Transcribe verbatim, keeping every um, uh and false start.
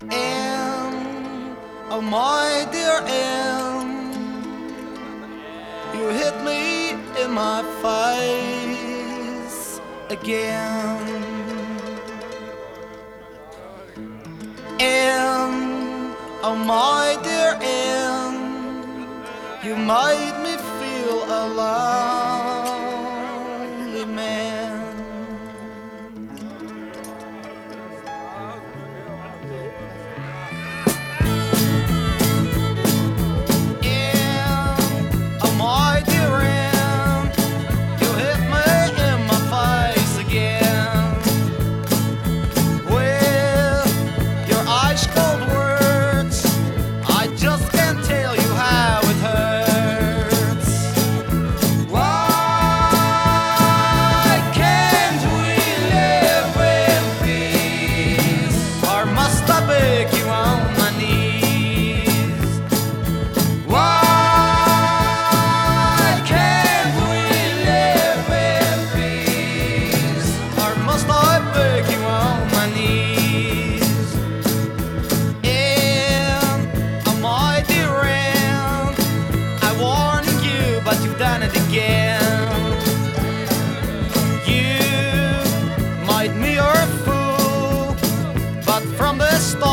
Anne, oh my dear Anne, you hit me in my face again. Anne, oh my dear Anne, you made me feel a lonely man. You've done it again. You made me your fool, but from the start